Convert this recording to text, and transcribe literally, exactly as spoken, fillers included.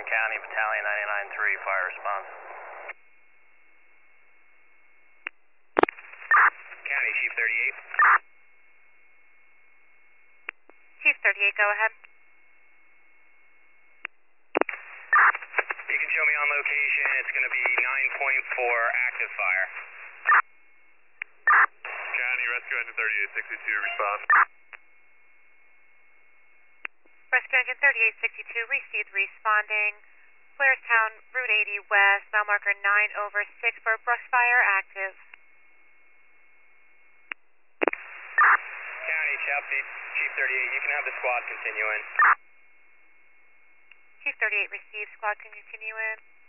County, Battalion ninety-nine three, fire response. County, Chief thirty-eight. Chief thirty-eight, go ahead. You can show me on location. It's going to be nine point four active fire. County, rescue engine thirty-eight sixty-two, respond. Rescue engine thirty-eight sixty-two, received, responding. Blairstown, Route eighty West, mile marker nine over six for brush fire, active. County, Chelsea, Chief thirty-eight, you can have the squad continue in. Chief thirty-eight, received, squad can continue in.